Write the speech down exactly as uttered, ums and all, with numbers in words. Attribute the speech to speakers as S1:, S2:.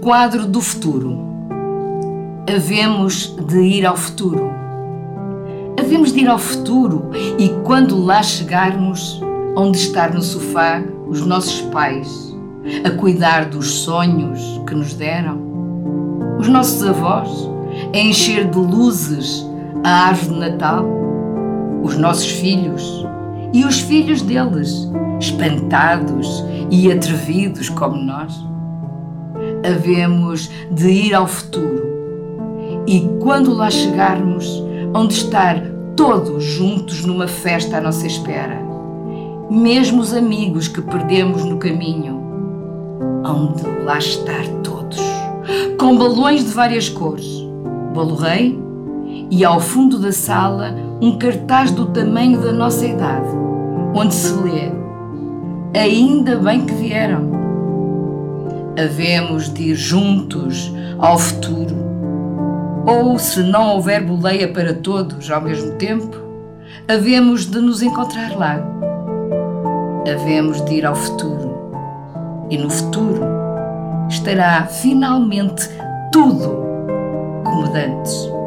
S1: quadro do futuro. Havemos de ir ao futuro. Havemos de ir ao futuro e, quando lá chegarmos, onde estar no sofá os nossos pais, a cuidar dos sonhos que nos deram, os nossos avós, a encher de luzes a árvore de Natal, os nossos filhos e os filhos deles, espantados e atrevidos como nós. Havemos de ir ao futuro e, quando lá chegarmos, onde estar todos juntos numa festa à nossa espera, mesmo os amigos que perdemos no caminho, onde lá estar todos, com balões de várias cores, bolo rei, e ao fundo da sala um cartaz do tamanho da nossa idade, onde se lê: ainda bem que vieram. Havemos de ir juntos ao futuro, ou, se não houver boleia para todos ao mesmo tempo, havemos de nos encontrar lá. Havemos de ir ao futuro, e no futuro estará finalmente tudo como de antes.